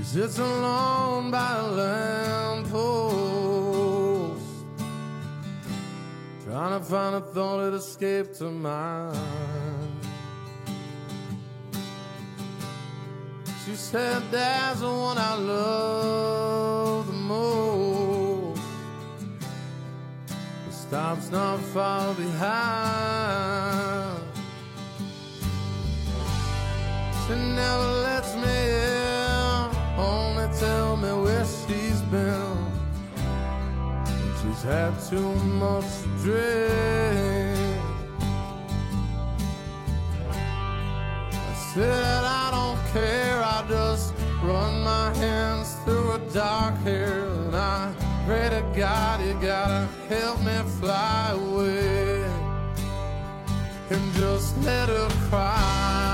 Sits alone by a lamppost, trying to find a thought that escaped her mind. She said, "Dad's the one I love the most. The stop's not far behind. She never lets me in, only tell me where she's been. She's had too much to drink." I said, "I don't care, I just run my hands through her dark hair, and I pray to God you gotta help me fly away and just let her cry."